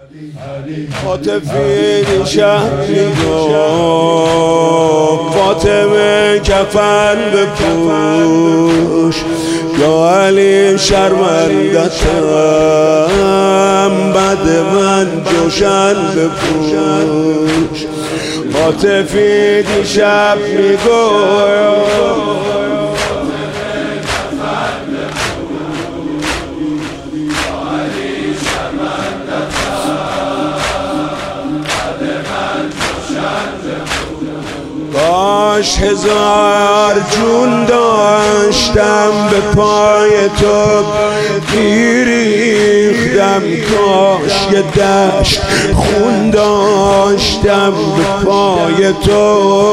عاطفی دیشب میگفت فاطمه کفن بپوش، یا علی شرمندتم بعد من جوشن بپوش. عاطفی دیشب میگفت کاش هزار جون داشتم به پای تو میریختم، کاش یه دشت خون داشتم به پای تو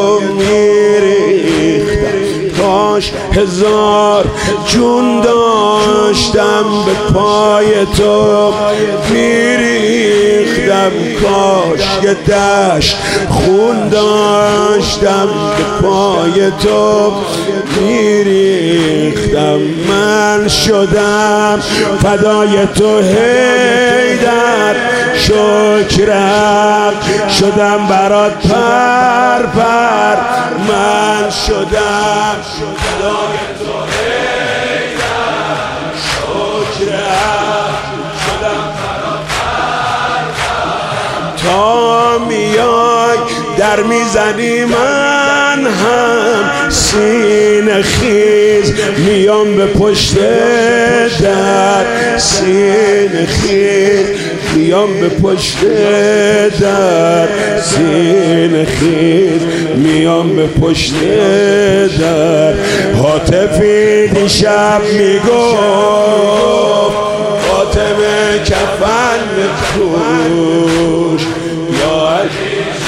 میریختم، کاش هزار جون داشتم به پای تو میریختم، کاش یه دشت خون داشتم به پای تو میریختم. من شدم فدای تو حیدر، شکرم شدم برات پر پر. من شدم فدای تو حیدر، شکرم شدم برات پر پر. تا میای در میزنی من هم سینه خیز میام به پشت در، سینه خیز میام به پشت در، سینه خیز میام به پشت در. عاطفی دیشب میگفت فاطمه کفن بپوش، یا علی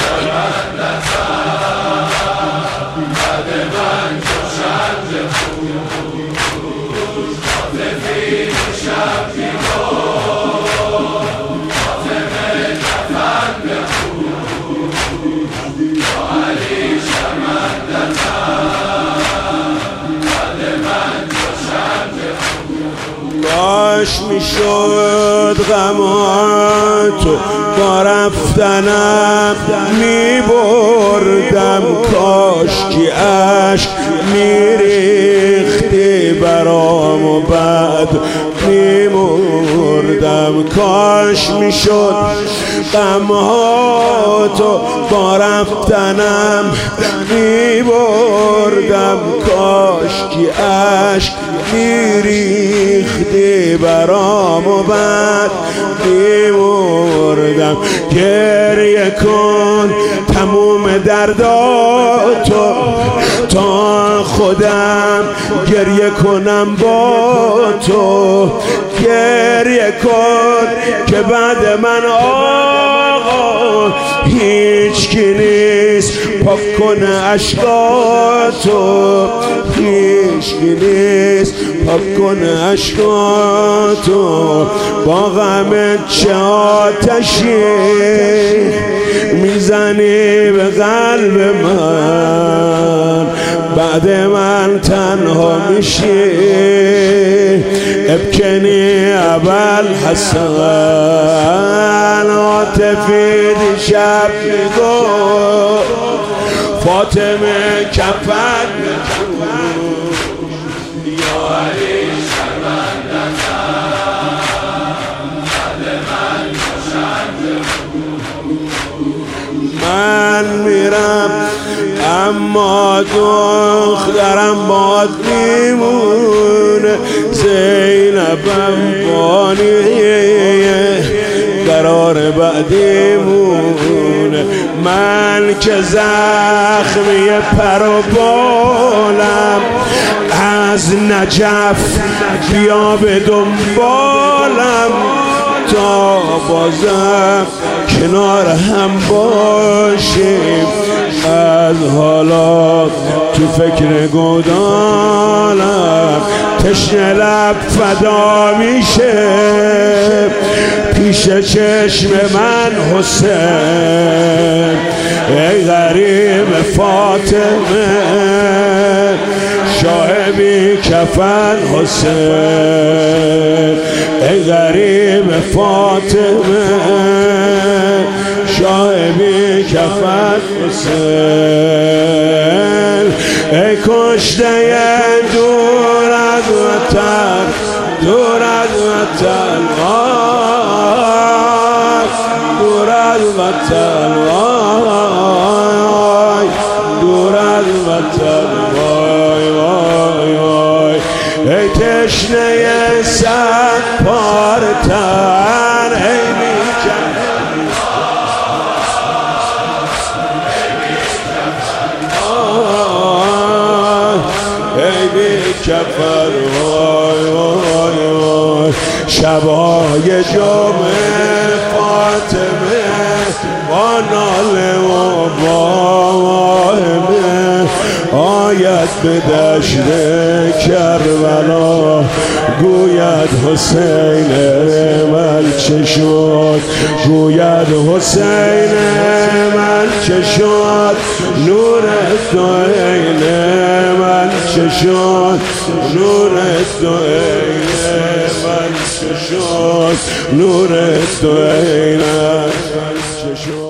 کاش میشد غماتو با رفتنم میبردم، کاش که عشق میریختی برام و بعد میمردم. کاش میشد غماتو با رفتنم میبردم، کاش که عشق میریختی برام و بعد میمردم. گریه کن تموم درداتو تا خودم گریه کنم با تو، گریه کن که بعد من آقا هیچ کی نیست پاک کنه عشقاتو، هیچ کی نیست پاک کنه عشقاتو. با غم چه آتشی میزنی به قلب من، بعد من تنها میشی ابکنی ابوالحسن. عاطفی دیشب میگفت فاطمه کفن بپوش، یا علی شرمندتم بعد من جوشن بپوش. من میرم اما دخترم باد میمونه، زینبم بانیه قرار بعدیمونه. من که زخمی پر و بالم از نجف بیا به دنبالم، تا بازم کنار هم باشیم. از حالا تو فکر گودالم تشنه لب فدا میشه پیش چشم من حسین. ای غریب فاطمه شاه بی کفن حسین، ای غریب فاطمه کفن حسین، ای کشته دور از وطن، دور از وطن، دور از وطن، دور از وطن، وای وای وای، ای تشنه صد پاره تن، ای کفر، وای وای وای، شبای جمعه فاطمه با ناله و واهمه آید به دشت کربلا، گوید حسین من چه شد، گوید حسین من چه شد، نور تو عین من چه شد، نور تو عین من چه شد، نور تو عین من چه شد.